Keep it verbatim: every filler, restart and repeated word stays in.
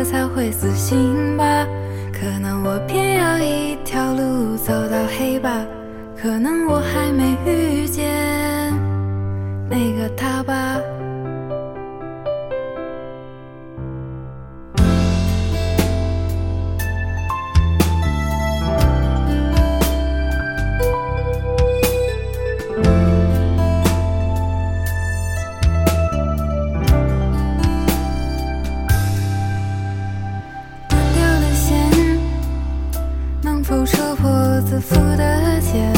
我才会死心吧，可能我偏要一条路走到黑吧，可能我还没遇见那个他吧。能否戳破自负的茧？